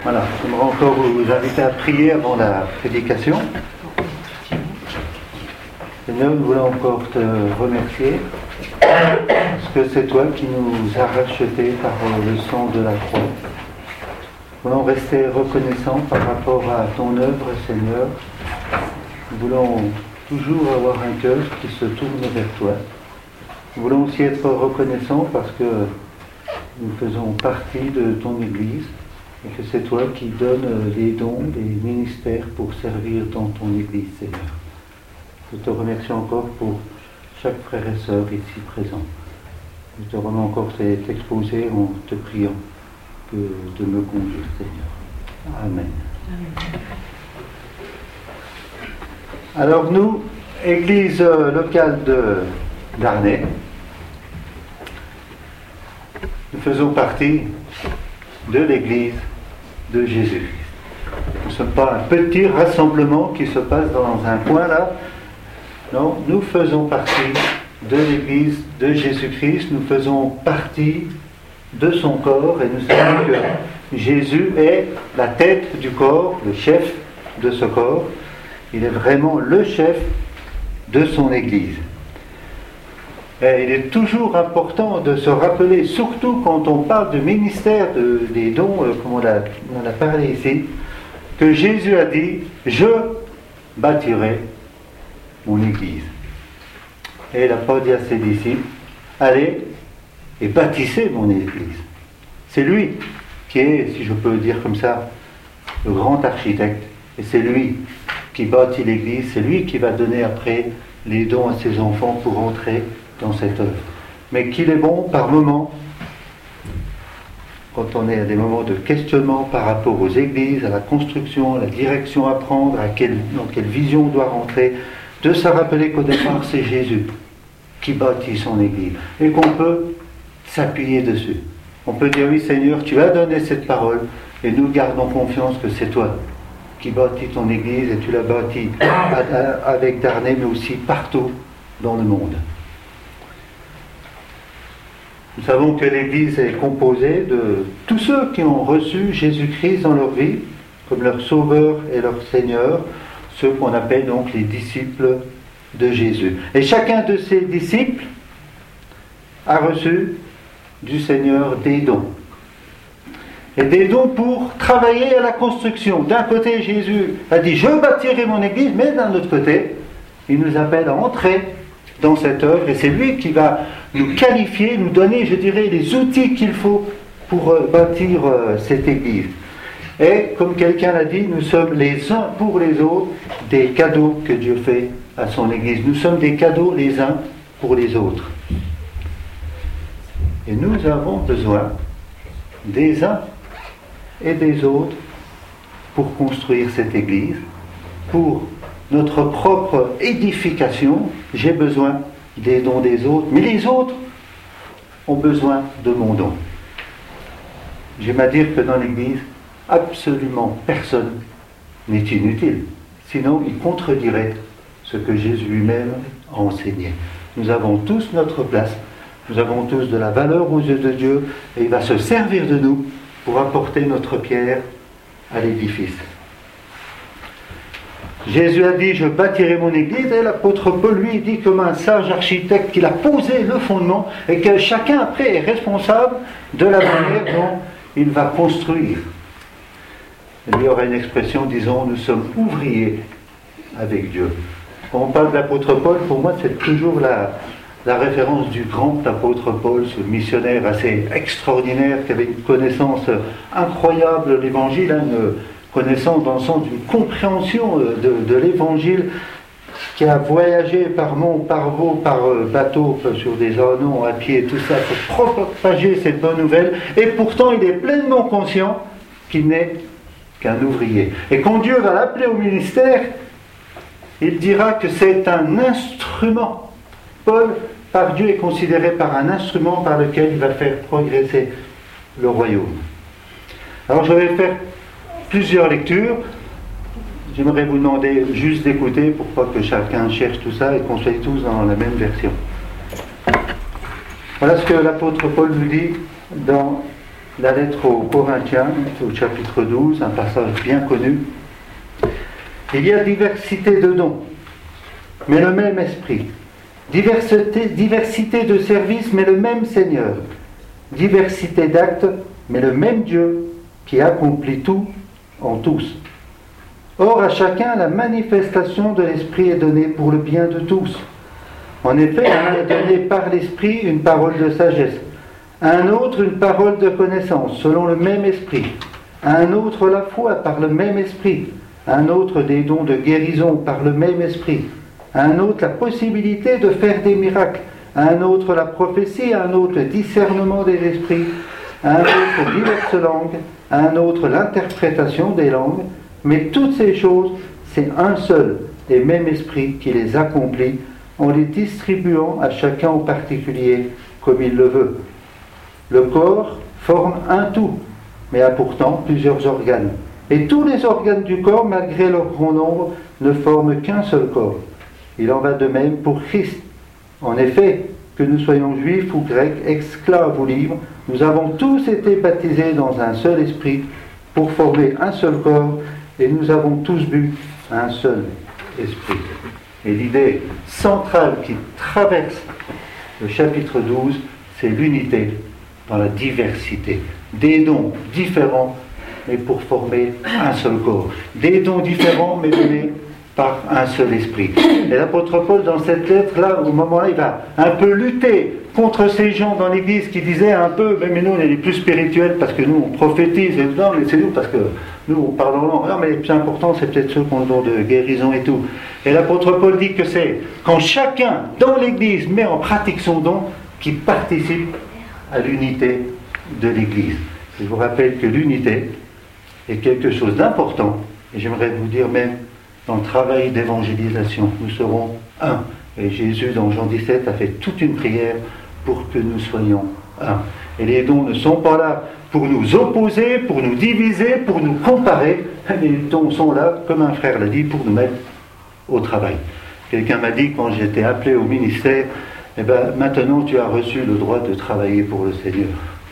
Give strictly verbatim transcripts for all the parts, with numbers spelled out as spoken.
Voilà, j'aimerais encore vous inviter à prier avant la prédication. Seigneur, nous voulons encore te remercier parce que c'est toi qui nous as rachetés par le sang de la croix. Nous voulons rester reconnaissants par rapport à ton œuvre, Seigneur. Nous voulons toujours avoir un cœur qui se tourne vers toi. Nous voulons aussi être reconnaissants parce que nous faisons partie de ton Église et que c'est toi qui donnes les dons, les ministères pour servir dans ton Église, Seigneur. Je te remercie encore pour chaque frère et sœur ici présent. Je te remets encore cet exposé en te priant que de me conduire, Seigneur. Amen. Amen. Alors nous, Église locale de d'Arnay, nous faisons partie de l'Église de Jésus. Nous ne sommes pas un petit rassemblement qui se passe dans un coin là. Non, nous faisons partie de l'Église de Jésus-Christ. Nous faisons partie de son corps et nous savons que Jésus est la tête du corps, le chef de ce corps. Il est vraiment le chef de son Église. Et il est toujours important de se rappeler, surtout quand on parle du ministère de, des dons, euh, comme on a, on a parlé ici, que Jésus a dit « Je bâtirai mon Église ». Et il n'a pas dit à ses disciples « Allez et bâtissez mon Église ». C'est lui qui est, si je peux le dire comme ça, le grand architecte. Et c'est lui qui bâtit l'Église, c'est lui qui va donner après les dons à ses enfants pour entrer dans cette œuvre. Mais qu'il est bon par moments, quand on est à des moments de questionnement par rapport aux églises, à la construction, à la direction à prendre, à quelle, dans quelle vision on doit rentrer, de se rappeler qu'au départ c'est Jésus qui bâtit son Église et qu'on peut s'appuyer dessus. On peut dire oui Seigneur, tu as donné cette parole et nous gardons confiance que c'est toi qui bâtis ton Église et tu l'as bâtie avec Darnay mais aussi partout dans le monde. Nous savons que l'Église est composée de tous ceux qui ont reçu Jésus-Christ dans leur vie, comme leur Sauveur et leur Seigneur, ceux qu'on appelle donc les disciples de Jésus. Et chacun de ces disciples a reçu du Seigneur des dons. Et des dons pour travailler à la construction. D'un côté, Jésus a dit « Je bâtirai mon Église », mais d'un autre côté, il nous appelle à entrer dans cette œuvre et c'est lui qui va nous qualifier, nous donner, je dirais, les outils qu'il faut pour euh, bâtir euh, cette Église. Et comme quelqu'un l'a dit, nous sommes les uns pour les autres des cadeaux que Dieu fait à son Église. Nous sommes des cadeaux les uns pour les autres. Et nous avons besoin des uns et des autres pour construire cette Église, pour notre propre édification. J'ai besoin des dons des autres, mais les autres ont besoin de mon don. J'aime à dire que dans l'Église, absolument personne n'est inutile. Sinon, il contredirait ce que Jésus lui-même a enseigné. Nous avons tous notre place, nous avons tous de la valeur aux yeux de Dieu, et il va se servir de nous pour apporter notre pierre à l'édifice. Jésus a dit « Je bâtirai mon Église » et l'apôtre Paul lui dit comme un sage architecte qu'il a posé le fondement et que chacun après est responsable de la manière dont il va construire. Il y aura une expression disons « Nous sommes ouvriers avec Dieu ». Quand on parle de l'apôtre Paul, pour moi c'est toujours la, la référence du grand apôtre Paul, ce missionnaire assez extraordinaire qui avait une connaissance incroyable de l'Évangile, hein, une connaissance dans le sens d'une compréhension de, de l'Évangile, qui a voyagé par mont, par veau, par bateau, sur des anneaux, à pied, tout ça, pour propager cette bonne nouvelle, et pourtant il est pleinement conscient qu'il n'est qu'un ouvrier. Et quand Dieu va l'appeler au ministère, il dira que c'est un instrument. Paul, par Dieu, est considéré par un instrument par lequel il va faire progresser le royaume. Alors je vais faire plusieurs lectures. J'aimerais vous demander juste d'écouter pour pas que chacun cherche tout ça et qu'on soit tous dans la même version. Voilà ce que l'apôtre Paul nous dit dans la lettre aux Corinthiens, au chapitre douze, un passage bien connu. Il y a diversité de dons, mais le même esprit. Diversité, diversité de services, mais le même Seigneur. Diversité d'actes, mais le même Dieu qui accomplit tout en tous. Or, à chacun, la manifestation de l'Esprit est donnée pour le bien de tous. En effet, à un est donné par l'Esprit une parole de sagesse, à un autre une parole de connaissance, selon le même Esprit, à un autre la foi par le même Esprit, à un autre des dons de guérison par le même Esprit, à un autre la possibilité de faire des miracles, à un autre la prophétie, à un autre le discernement des esprits, à un autre diverses langues, à un autre l'interprétation des langues, mais toutes ces choses, c'est un seul et même esprit qui les accomplit en les distribuant à chacun en particulier comme il le veut. Le corps forme un tout, mais a pourtant plusieurs organes. Et tous les organes du corps, malgré leur grand nombre, ne forment qu'un seul corps. Il en va de même pour Christ. En effet, que nous soyons juifs ou grecs, esclaves ou libres, nous avons tous été baptisés dans un seul esprit pour former un seul corps, et nous avons tous bu un seul esprit. Et l'idée centrale qui traverse le chapitre douze, c'est l'unité dans la diversité. Des dons différents, mais pour former un seul corps. Des dons différents, mais donnés par un seul esprit. Et l'apôtre Paul, dans cette lettre-là, au moment-là, il va un peu lutter contre ces gens dans l'église qui disaient un peu, mais nous on est les plus spirituels parce que nous on prophétise, et non, mais c'est nous parce que nous on parle en langue. Non, mais le plus important, c'est peut-être ceux qui ont le don de guérison et tout. Et l'apôtre Paul dit que c'est quand chacun dans l'église met en pratique son don qui participe à l'unité de l'église. Je vous rappelle que l'unité est quelque chose d'important, et j'aimerais vous dire même dans le travail d'évangélisation, nous serons un. Et Jésus, dans Jean dix-sept, a fait toute une prière pour que nous soyons un. Et les dons ne sont pas là pour nous opposer, pour nous diviser, pour nous comparer. Les dons sont là, comme un frère l'a dit, pour nous mettre au travail. Quelqu'un m'a dit, quand j'étais appelé au ministère, eh ben, maintenant tu as reçu le droit de travailler pour le Seigneur.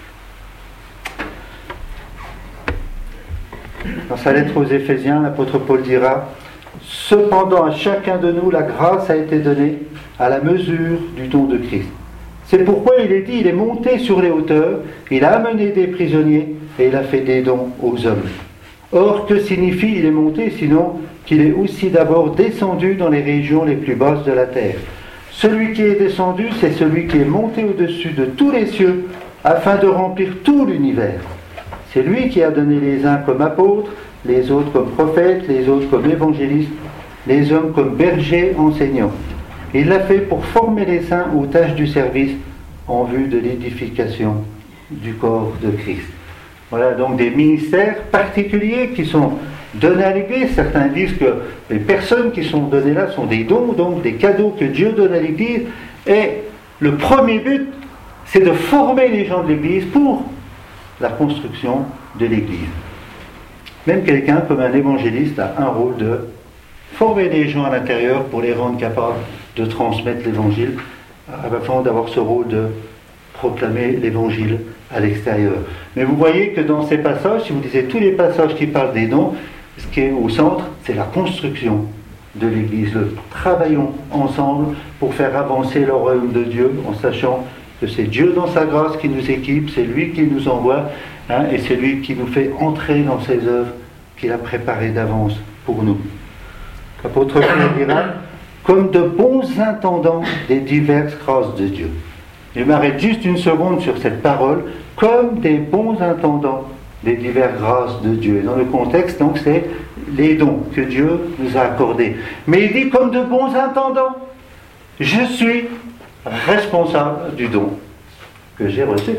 Dans sa lettre aux Éphésiens, l'apôtre Paul dira: cependant, à chacun de nous, la grâce a été donnée à la mesure du don de Christ. C'est pourquoi il est dit, il est monté sur les hauteurs, il a amené des prisonniers et il a fait des dons aux hommes. Or, que signifie il est monté, sinon qu'il est aussi d'abord descendu dans les régions les plus basses de la terre. Celui qui est descendu, c'est celui qui est monté au-dessus de tous les cieux, afin de remplir tout l'univers. C'est lui qui a donné les uns comme apôtres, les autres comme prophètes, les autres comme évangélistes, les hommes comme bergers enseignants. Il l'a fait pour former les saints aux tâches du service en vue de l'édification du corps de Christ. Voilà donc des ministères particuliers qui sont donnés à l'Église. Certains disent que les personnes qui sont données là sont des dons, donc des cadeaux que Dieu donne à l'Église. Et le premier but, c'est de former les gens de l'Église pour la construction de l'Église. Même quelqu'un comme un évangéliste a un rôle de former les gens à l'intérieur pour les rendre capables de transmettre l'évangile, avant d'avoir ce rôle de proclamer l'évangile à l'extérieur. Mais vous voyez que dans ces passages, si vous lisez tous les passages qui parlent des dons, ce qui est au centre, c'est la construction de l'Église. Travaillons ensemble pour faire avancer le royaume de Dieu, en sachant que c'est Dieu dans sa grâce qui nous équipe, c'est lui qui nous envoie, hein, et c'est lui qui nous fait entrer dans ses œuvres qu'il a préparées d'avance pour nous. L'apôtre Paul dira, comme de bons intendants des diverses grâces de Dieu. Je m'arrête juste une seconde sur cette parole, comme des bons intendants des diverses grâces de Dieu. Et dans le contexte, donc, c'est les dons que Dieu nous a accordés. Mais il dit, comme de bons intendants, je suis responsable du don que j'ai reçu.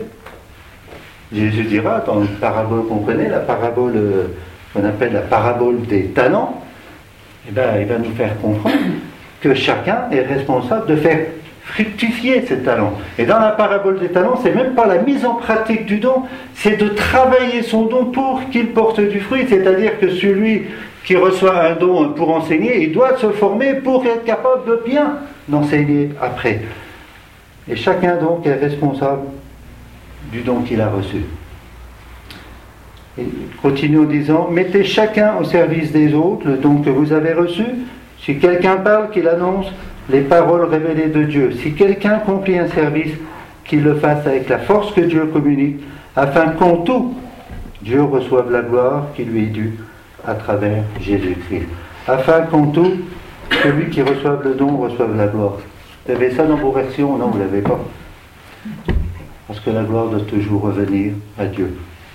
Jésus dira, dans une parabole qu'on connaît, la parabole euh, qu'on appelle la parabole des talents, eh ben, il va nous faire comprendre que chacun est responsable de faire fructifier ses talents. Et dans la parabole des talents, c'est même pas la mise en pratique du don, c'est de travailler son don pour qu'il porte du fruit. C'est-à-dire que celui qui reçoit un don pour enseigner, il doit se former pour être capable de bien enseigner après. Et chacun donc est responsable du don qu'il a reçu. Il continue en disant, mettez chacun au service des autres le don que vous avez reçu. Si quelqu'un parle, qu'il annonce les paroles révélées de Dieu. Si quelqu'un accomplit un service, qu'il le fasse avec la force que Dieu communique, afin qu'en tout, Dieu reçoive la gloire qui lui est due à travers Jésus-Christ. Afin qu'en tout, celui qui reçoive le don reçoive la gloire. Vous avez ça dans vos versions? Non, vous ne l'avez pas. Parce que la gloire doit toujours revenir à Dieu.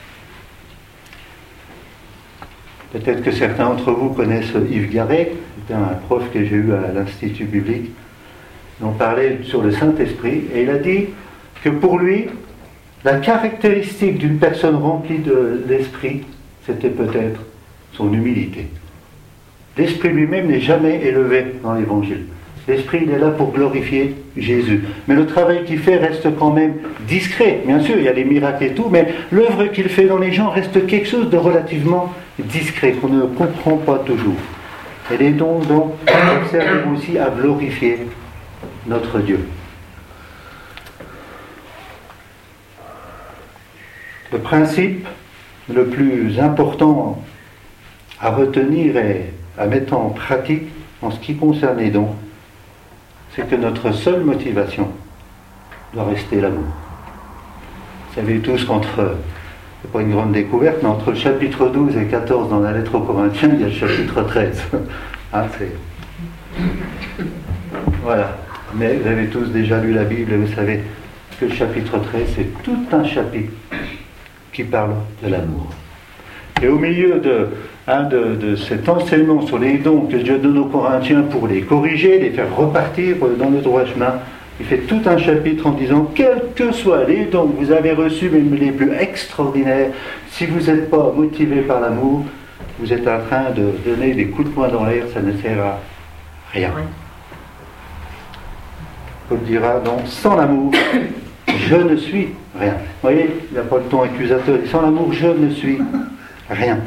Peut-être que certains d'entre vous connaissent Yves Garret, c'était un prof que j'ai eu à l'Institut biblique. On parlait sur le Saint-Esprit, et il a dit que pour lui, la caractéristique d'une personne remplie de l'Esprit, c'était peut-être son humilité. L'Esprit lui-même n'est jamais élevé dans l'Évangile. L'Esprit, il est là pour glorifier Jésus. Mais le travail qu'il fait reste quand même discret. Bien sûr, il y a des miracles et tout, mais l'œuvre qu'il fait dans les gens reste quelque chose de relativement discret, qu'on ne comprend pas toujours. Et les dons, donc, servent aussi à glorifier notre Dieu. Le principe le plus important à retenir et à mettre en pratique en ce qui concerne les dons, c'est que notre seule motivation doit rester l'amour. Vous savez tous qu'entre, c'est pas une grande découverte, mais entre le chapitre douze et quatorze dans la lettre aux Corinthiens, il y a le chapitre treize. Hein, c'est... Voilà. Mais vous avez tous déjà lu la Bible et vous savez que le chapitre treize, c'est tout un chapitre qui parle de l'amour. Et au milieu de, hein, de, de cet enseignement sur les dons que Dieu donne aux Corinthiens pour les corriger, les faire repartir dans le droit chemin, il fait tout un chapitre en disant, quels que soient les dons que vous avez reçus, même les plus extraordinaires, si vous n'êtes pas motivé par l'amour, vous êtes en train de donner des coups de poing dans l'air, ça ne sert à rien. Paul dira donc, sans l'amour, je ne suis rien. Vous voyez, il n'a pas le ton accusateur, sans l'amour, je ne suis rien.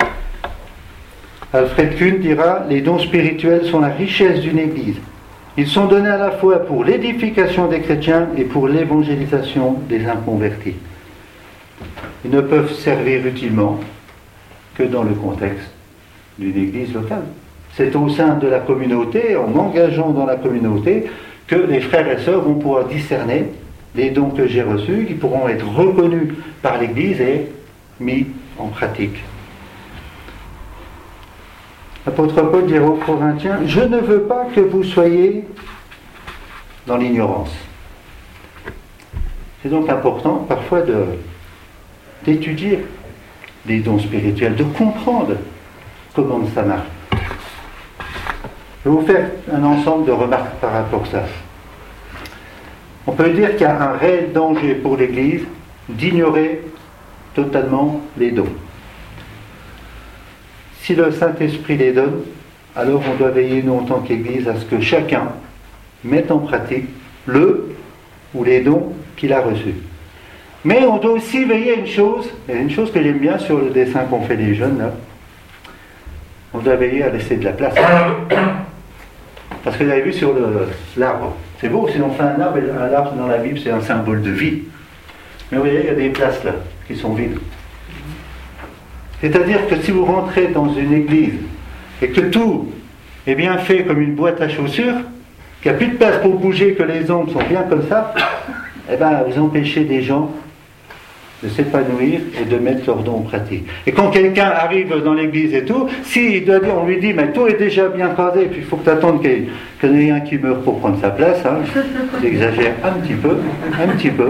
Alfred Kuhn dira, les dons spirituels sont la richesse d'une église. Ils sont donnés à la fois pour l'édification des chrétiens et pour l'évangélisation des inconvertis. Ils ne peuvent servir utilement que dans le contexte d'une église locale. C'est au sein de la communauté, en m'engageant dans la communauté, que les frères et sœurs vont pouvoir discerner les dons que j'ai reçus, qui pourront être reconnus par l'Église et mis en pratique. L'apôtre Paul dira aux Corinthiens, je ne veux pas que vous soyez dans l'ignorance. C'est donc important parfois de, d'étudier les dons spirituels, de comprendre comment ça marche. Je vais vous faire un ensemble de remarques par rapport à ça. On peut dire qu'il y a un réel danger pour l'Église d'ignorer totalement les dons. Si le Saint-Esprit les donne, alors on doit veiller, nous en tant qu'Église, à ce que chacun mette en pratique le ou les dons qu'il a reçus. Mais on doit aussi veiller à une chose, et une chose que j'aime bien sur le dessin qu'ont fait les jeunes, là, on doit veiller à laisser de la place. Parce que vous avez vu sur le, l'arbre, c'est beau, si on fait un arbre, un arbre dans la Bible, c'est un symbole de vie. Mais vous voyez, il y a des places là, qui sont vides. C'est-à-dire que si vous rentrez dans une église, et que tout est bien fait comme une boîte à chaussures, qu'il n'y a plus de place pour bouger, que les ombres sont bien comme ça, eh bien, vous empêchez des gens de s'épanouir et de mettre leurs dons en pratique. Et quand quelqu'un arrive dans l'église et tout, si il doit dire, on lui dit, mais tout est déjà bien phasé, puis il faut que tu attendes qu'il y en ait un qui meure pour prendre sa place, hein. J'exagère un petit peu, un petit peu.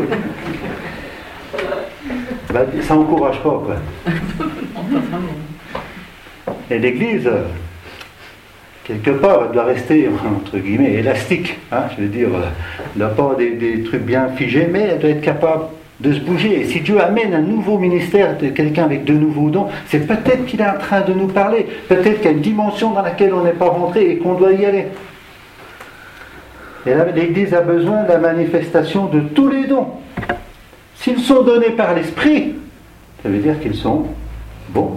Ben, ça n'encourage pas, quoi. Et l'église, quelque part, elle doit rester, entre guillemets, élastique. Hein, je veux dire, elle n'a pas des, des trucs bien figés, mais elle doit être capable de se bouger. Et si Dieu amène un nouveau ministère de quelqu'un avec de nouveaux dons, c'est peut-être qu'il est en train de nous parler. Peut-être qu'il y a une dimension dans laquelle on n'est pas rentré et qu'on doit y aller. Et là, l'Église a besoin de la manifestation de tous les dons. S'ils sont donnés par l'Esprit, ça veut dire qu'ils sont bons.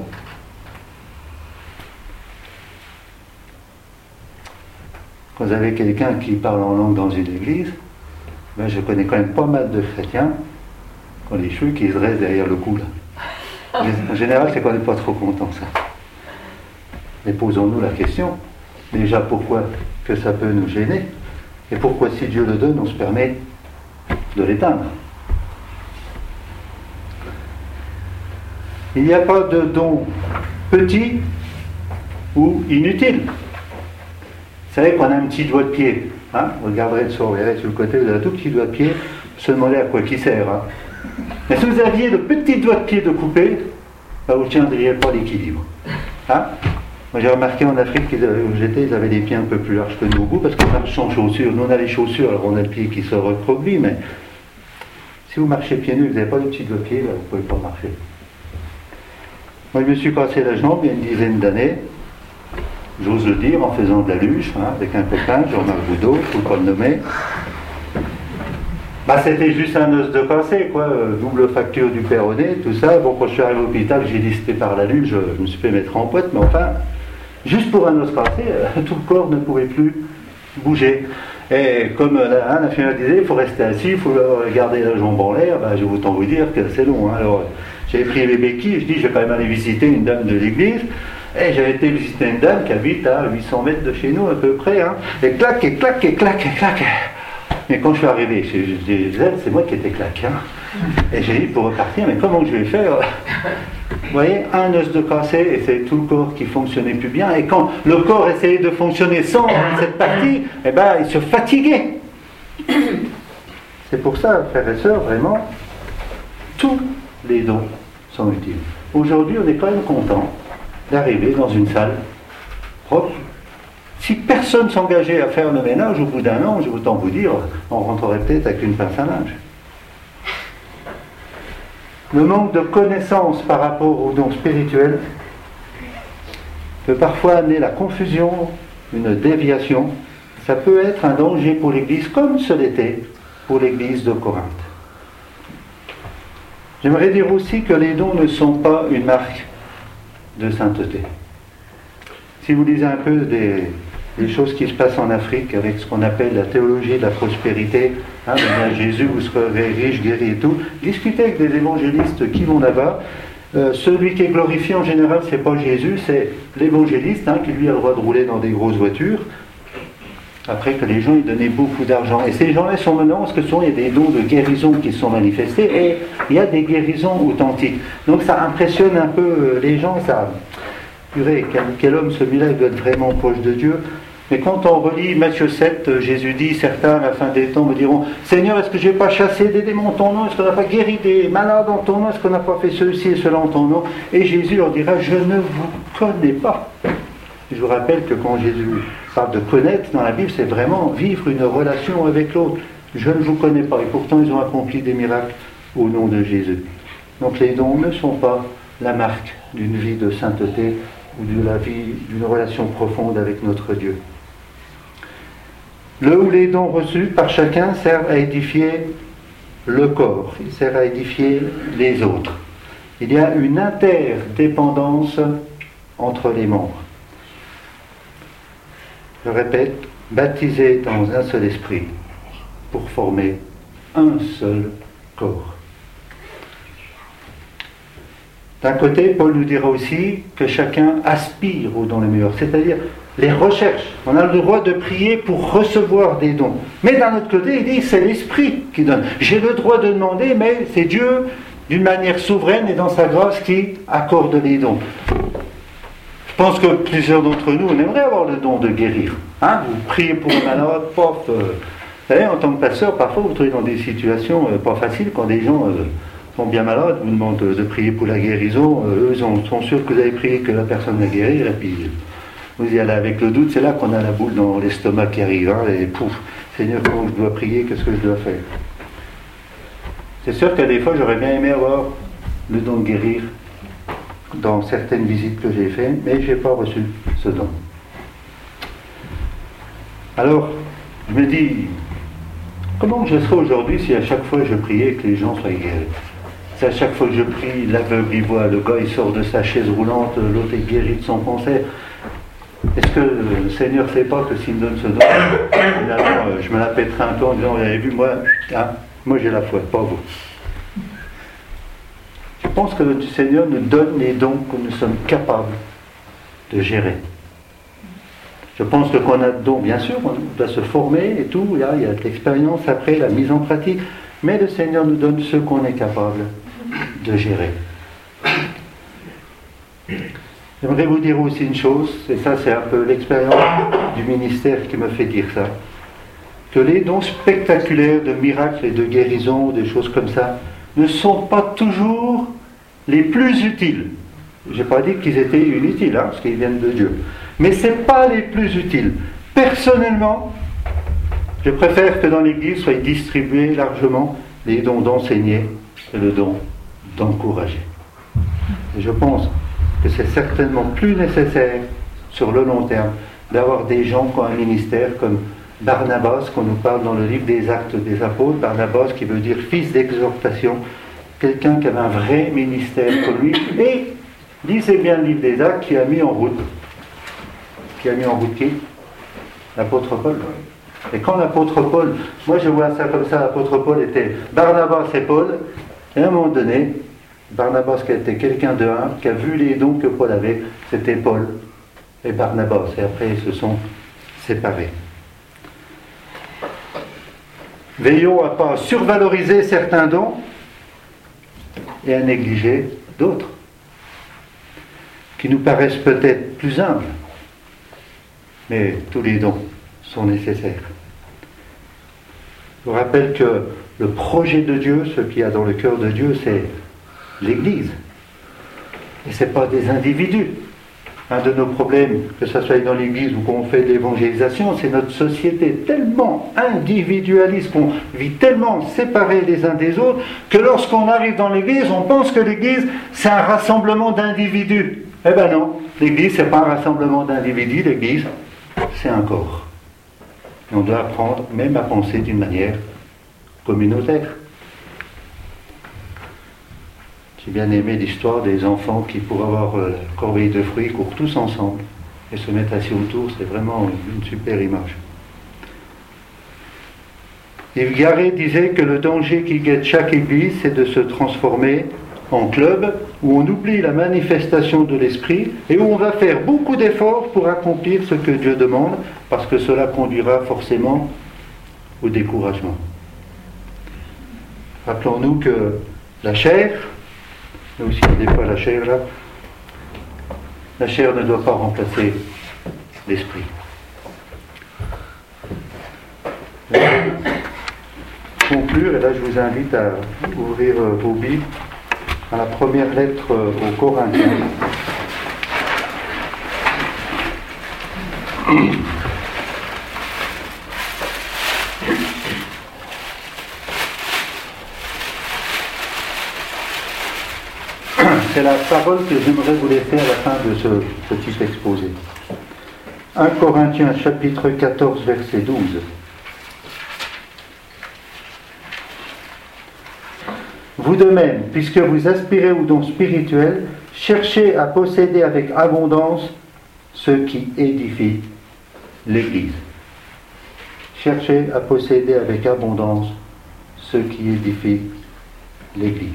Quand vous avez quelqu'un qui parle en langue dans une église, ben je connais quand même pas mal de chrétiens qui ont les cheveux qui se dressent derrière le cou là. Mais en général, c'est qu'on n'est pas trop content, ça. Mais posons-nous la question, déjà pourquoi que ça peut nous gêner, et pourquoi si Dieu le donne, on se permet de l'éteindre. Il n'y a pas de don petit ou inutile. Vous savez qu'on a un petit doigt de pied. Hein, vous regarderez le soir, vous verrez sur le côté, vous avez un tout petit doigt de pied, se demander à quoi il sert. Hein. Mais si vous aviez le petit doigt de pied de coupé, ben vous ne tiendriez pas l'équilibre. Hein. Moi j'ai remarqué en Afrique où j'étais, ils avaient des pieds un peu plus larges que nous au bout, parce qu'on marche sans chaussures. Nous on a les chaussures, alors on a le pied qui se recroqueville, mais si vous marchez pieds nus, vous n'avez pas de petit doigt de pied, ben, vous ne pouvez pas marcher. Moi je me suis cassé la jambe il y a une dizaine d'années. J'ose le dire, en faisant de la luge, hein, avec un copain, Jean-Marc Boudot, il ne faut pas le nommer. Bah, c'était juste un os de cassé, quoi, double fracture du péroné, tout ça. Bon, quand je suis arrivé à l'hôpital, j'ai dit c'était par la luge, je me suis fait mettre en pote, mais enfin, juste pour un os cassé, tout le corps ne pouvait plus bouger. Et comme hein, l'infirmière disait, il faut rester assis, il faut garder la jambe en l'air, bah, je vais autant vous dire que c'est long. Hein. Alors, j'ai pris les béquilles, je dis, je vais quand même aller visiter une dame de l'église. Et j'avais été visiter une dame qui habite à huit cents mètres de chez nous, à peu près. Hein. Et clac, et clac, et clac, et clac. Mais quand je suis arrivé chez elle, c'est moi qui étais claqué. Hein. Et j'ai dit, pour repartir, mais comment je vais faire? Vous voyez, un os de cassé, et c'est tout le corps qui fonctionnait plus bien. Et quand le corps essayait de fonctionner sans cette partie, eh ben, il se fatiguait. C'est pour ça, frères et sœurs, vraiment, tous les dons sont utiles. Aujourd'hui, on est quand même content d'arriver dans une salle propre. Si personne s'engageait à faire le ménage, au bout d'un an, je vais autant vous dire, on rentrerait peut-être avec une pince à linge. Le manque de connaissances par rapport aux dons spirituels peut parfois amener la confusion, une déviation. Ça peut être un danger pour l'Église, comme ce l'était pour l'Église de Corinthe. J'aimerais dire aussi que les dons ne sont pas une marque de sainteté. Si vous lisez un peu des, des choses qui se passent en Afrique avec ce qu'on appelle la théologie de la prospérité, hein, Jésus, vous serez riche, guéri et tout, discutez avec des évangélistes qui vont là-bas. Euh, celui qui est glorifié en général, c'est pas Jésus, c'est l'évangéliste hein, qui lui a le droit de rouler dans des grosses voitures. Après que les gens ils donnaient beaucoup d'argent. Et ces gens-là sont maintenant, parce que souvent il y a des dons de guérison qui sont manifestés, et il y a des guérisons authentiques. Donc ça impressionne un peu les gens, ça. Purée, quel, quel homme celui-là, il doit être vraiment proche de Dieu. Mais quand on relit Matthieu sept, Jésus dit, certains à la fin des temps me diront, Seigneur, est-ce que je n'ai pas chassé des démons en ton nom? Est-ce qu'on n'a pas guéri des malades en ton nom? Est-ce qu'on n'a pas fait ceci et cela en ton nom? Et Jésus leur dira, je ne vous connais pas. Je vous rappelle que quand Jésus parle de connaître dans la Bible, c'est vraiment vivre une relation avec l'autre. Je ne vous connais pas. Et pourtant, ils ont accompli des miracles au nom de Jésus. Donc les dons ne sont pas la marque d'une vie de sainteté ou de la vie d'une relation profonde avec notre Dieu. Le ou les dons reçus par chacun servent à édifier le corps. Ils servent à édifier les autres. Il y a une interdépendance entre les membres. Je répète, baptisés dans un seul esprit pour former un seul corps. D'un côté, Paul nous dira aussi que chacun aspire aux dons les meilleurs, c'est-à-dire les recherche. On a le droit de prier pour recevoir des dons. Mais d'un autre côté, il dit c'est l'esprit qui donne. J'ai le droit de demander, mais c'est Dieu, d'une manière souveraine et dans sa grâce, qui accorde les dons. Je pense que plusieurs d'entre nous, on aimerait avoir le don de guérir. Hein, vous priez pour un malade, pof. Euh, vous savez, en tant que pasteur, parfois vous vous trouvez dans des situations euh, pas faciles, quand des gens euh, sont bien malades, vous demandent de, de prier pour la guérison, euh, eux ils sont, sont sûrs que vous avez prié que la personne va guérir, et puis vous y allez avec le doute, c'est là qu'on a la boule dans l'estomac qui arrive, hein, et pouf, Seigneur, comment je dois prier, qu'est-ce que je dois faire? C'est sûr qu'à des fois, j'aurais bien aimé avoir le don de guérir dans certaines visites que j'ai faites, mais je n'ai pas reçu ce don. Alors, je me dis, comment je serais aujourd'hui si à chaque fois je priais que les gens soient guéris? Si à chaque fois que je prie, l'aveugle il voit, le gars il sort de sa chaise roulante, l'autre est guéri de son cancer. Est-ce que le Seigneur ne sait pas que s'il me donne ce don, finalement, je me la pèterai un peu en disant, vous avez vu, moi, hein, moi j'ai la foi, pas vous. pense que le Seigneur nous donne les dons que nous sommes capables de gérer. Je pense que qu'on a de dons, bien sûr, on doit se former et tout, là, il y a de l'expérience après, la mise en pratique, mais le Seigneur nous donne ce qu'on est capable de gérer. J'aimerais vous dire aussi une chose, et ça c'est un peu l'expérience du ministère qui me fait dire ça, que les dons spectaculaires de miracles et de guérison, des choses comme ça, ne sont pas toujours les plus utiles. Je n'ai pas dit qu'ils étaient inutiles, hein, parce qu'ils viennent de Dieu. Mais ce n'est pas les plus utiles. Personnellement, je préfère que dans l'Église soient distribués largement les dons d'enseigner et le don d'encourager. Et je pense que c'est certainement plus nécessaire sur le long terme d'avoir des gens qui ont un ministère comme Barnabas, qu'on nous parle dans le livre des Actes des Apôtres, Barnabas qui veut dire fils d'exhortation, quelqu'un qui avait un vrai ministère pour lui, et lisez bien le livre des Actes qui a mis en route, qui a mis en route qui? L'apôtre Paul. Et quand l'apôtre Paul, moi je vois ça comme ça, l'apôtre Paul était Barnabas et Paul, et à un moment donné, Barnabas qui était quelqu'un de humble, qui a vu les dons que Paul avait, c'était Paul et Barnabas, et après ils se sont séparés. Veillons à ne pas survaloriser certains dons et à négliger d'autres, qui nous paraissent peut-être plus humbles, mais tous les dons sont nécessaires. Je vous rappelle que le projet de Dieu, ce qu'il y a dans le cœur de Dieu, c'est l'Église. Et ce n'est pas des individus. Un de nos problèmes, que ce soit dans l'Église ou qu'on fait de l'évangélisation, c'est notre société tellement individualiste, qu'on vit tellement séparés les uns des autres, que lorsqu'on arrive dans l'Église, on pense que l'Église, c'est un rassemblement d'individus. Eh bien non, l'Église, ce n'est pas un rassemblement d'individus, l'Église, c'est un corps. Et on doit apprendre même à penser d'une manière communautaire. J'ai bien aimé l'histoire des enfants qui, pour avoir la corbeille de fruits, courent tous ensemble et se mettent assis autour. C'est vraiment une super image. Yves Garret disait que le danger qui guette chaque église, c'est de se transformer en club où on oublie la manifestation de l'esprit et où on va faire beaucoup d'efforts pour accomplir ce que Dieu demande, parce que cela conduira forcément au découragement. Rappelons-nous que la chair, mais aussi des fois la chair là, la chair ne doit pas remplacer l'esprit. Pour conclure, et là je vous invite à ouvrir vos Bibles à la première lettre aux Corinthiens. C'est la parole que j'aimerais vous laisser à la fin de ce petit exposé. un Corinthiens chapitre quatorze verset douze. Vous de même, puisque vous aspirez aux dons spirituels, cherchez à posséder avec abondance ce qui édifie l'Église. Cherchez à posséder avec abondance ce qui édifie l'Église.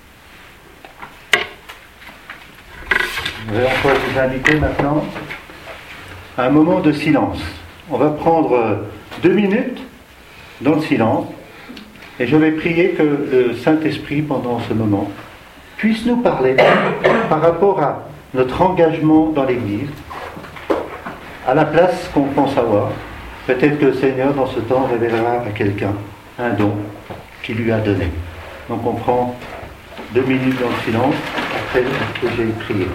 Je vais encore vous inviter maintenant à un moment de silence. On va prendre deux minutes dans le silence et je vais prier que le Saint-Esprit, pendant ce moment, puisse nous parler par rapport à notre engagement dans l'Église, à la place qu'on pense avoir. Peut-être que le Seigneur, dans ce temps, révélera à quelqu'un un don qu'il lui a donné. Donc on prend deux minutes dans le silence après que j'ai prié.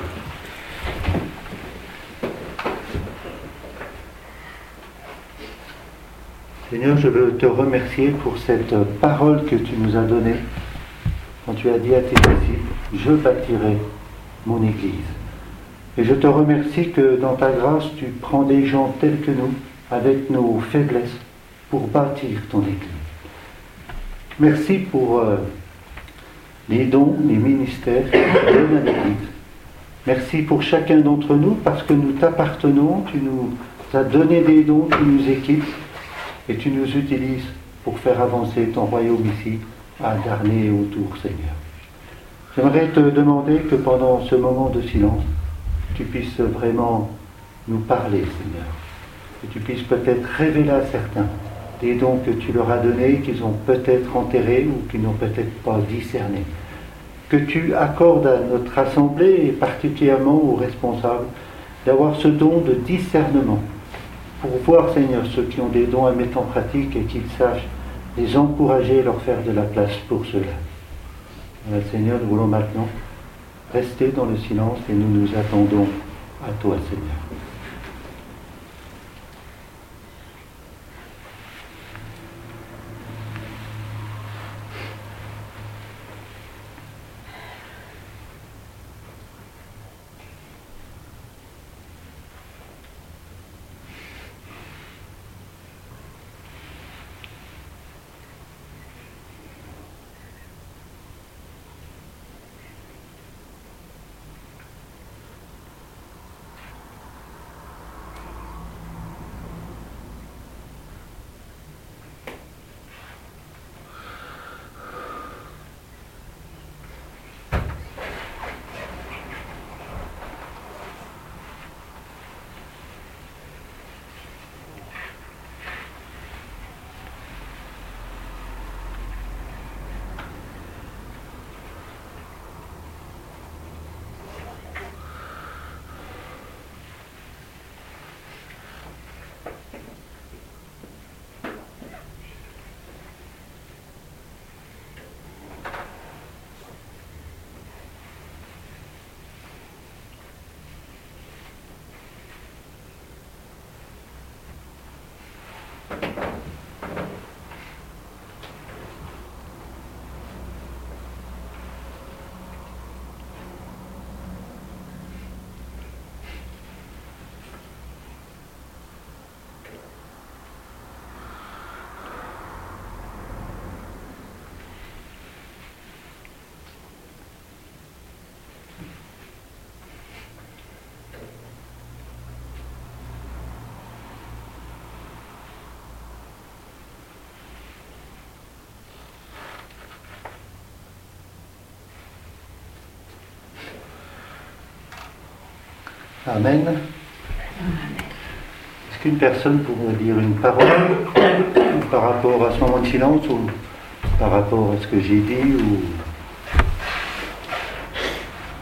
Seigneur, je veux te remercier pour cette parole que tu nous as donnée quand tu as dit à tes disciples, je bâtirai mon Église. Et je te remercie que dans ta grâce, tu prends des gens tels que nous, avec nos faiblesses, pour bâtir ton Église. Merci pour euh, les dons, les ministères que tu donnes à l'Église. Merci pour chacun d'entre nous, parce que nous t'appartenons, tu nous as donné des dons, tu nous équipes, et tu nous utilises pour faire avancer ton royaume ici, à Darney et autour, Seigneur. J'aimerais te demander que pendant ce moment de silence, tu puisses vraiment nous parler, Seigneur. Que tu puisses peut-être révéler à certains des dons que tu leur as donnés, qu'ils ont peut-être enterrés ou qu'ils n'ont peut-être pas discernés. Que tu accordes à notre assemblée, et particulièrement aux responsables, d'avoir ce don de discernement, pour voir, Seigneur, ceux qui ont des dons à mettre en pratique et qu'ils sachent les encourager et leur faire de la place pour cela. Voilà, Seigneur, nous voulons maintenant rester dans le silence et nous nous attendons à toi, Seigneur. Amen. Est-ce qu'une personne pourrait dire une parole par rapport à ce moment de silence ou par rapport à ce que j'ai dit ou